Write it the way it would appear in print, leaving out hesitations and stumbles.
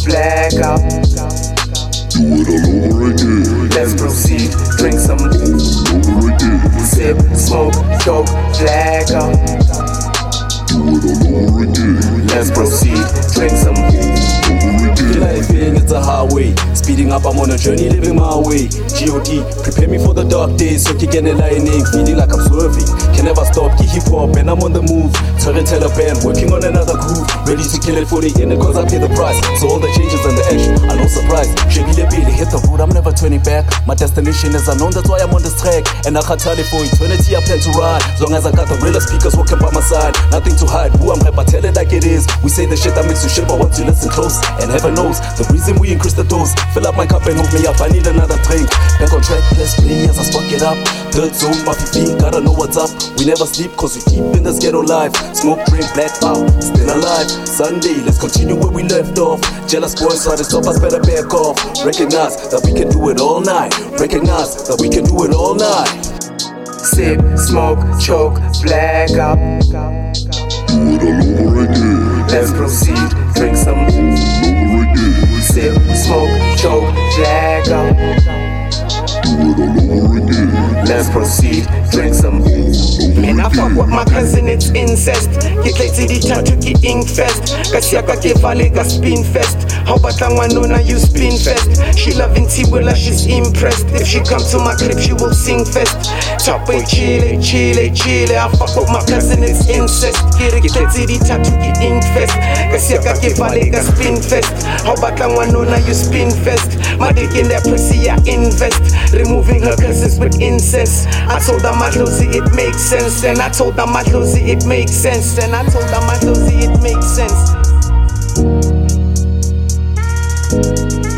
blackout. Do it all over again. Let's proceed, drink some All over again. sip, smoke, choke, blackout. Do it all over again. Let's proceed, drink some All over again. Life feeling it's a highway. Speeding up, I'm on a journey, living my way. G.O.D. prepare me for the dark days. So keep getting lightning, feeling like I'm swerving. Can never stop, keep hip hop and I'm on the move. Turning Taliban, working on another groove. Ready to kill it for the end cause I pay the price. So all the changes and the action are no surprise. Shaggy Billy hit the road, I'm never turning back. My destination is unknown, that's why I'm on this track. And I can't tell it for eternity, I plan to ride. As long as I got the realest speakers working by my side. Nothing to hide, who I'm hype, I tell it like it is. We say the shit that makes you shit, but once you listen close, and heaven knows the reason we increase the dose. Fill up my cup and hook me up, I need another drink. Back on track, let's play as I spark it up. Third zone, my feet, gotta know what's up. We never sleep cause we deep in this ghetto life. Smoke, drink, black power, still alive. Sunday, let's continue where we left off. Jealous boys try to stop us, better back off. Recognize that we can do it all night. Recognize that we can do it all night. sip, smoke, choke, blackout. Do it all over again. Let's proceed, drink some All over again. sip, smoke, choke, blackout. Do it all over again. Let's proceed, drink some Man, I fuck with my cousin, it's incest. Get late to the tattoo, get ink fest. Kasiaka ke vale ka spin fest. How about Nona, you spin fest. She loving Tiwilla, she's impressed. If she come to my clip, she will sing fest. Top way, chile, chile, chile. I fuck with my cousin, it's incest. Get late to the tattoo, get ink fest. Kasiaka ke vale ka spin fest. How about Nona, you spin fest. My dick in that pussy, I invest. Removing her cousins with incense. I told her my Lucy, it makes sense. Then I told her my Lucy, it makes sense. Then I told her my Lucy, it makes sense.